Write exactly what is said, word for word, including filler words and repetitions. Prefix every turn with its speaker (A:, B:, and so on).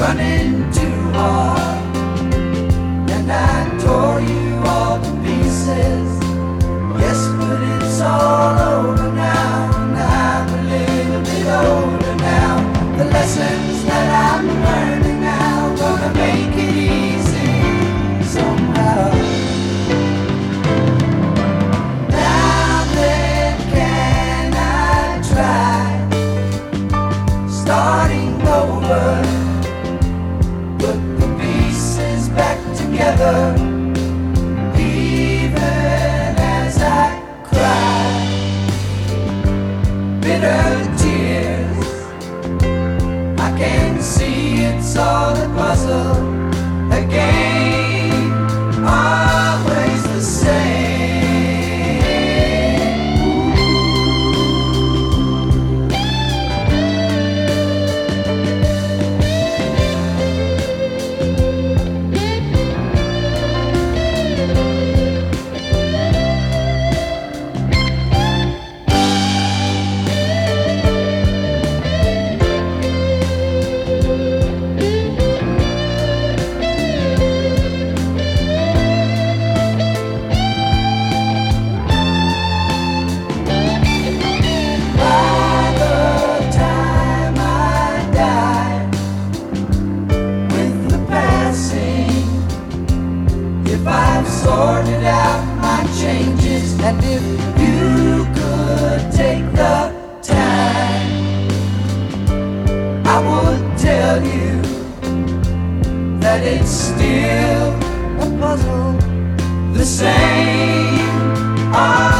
A: running too hard, and I tore you all to pieces. Yes, but it's all over now, and I'm a little bit older now. The lessons that I'm learning now gonna make it easy somehow. Now then, can I try starting over, put the pieces back together, even as I cry bitter tears. I can see it's all a puzzle, a game, always the same. If I've sorted out my changes, and if you could take the time, I would tell you that it's still a puzzle, the same.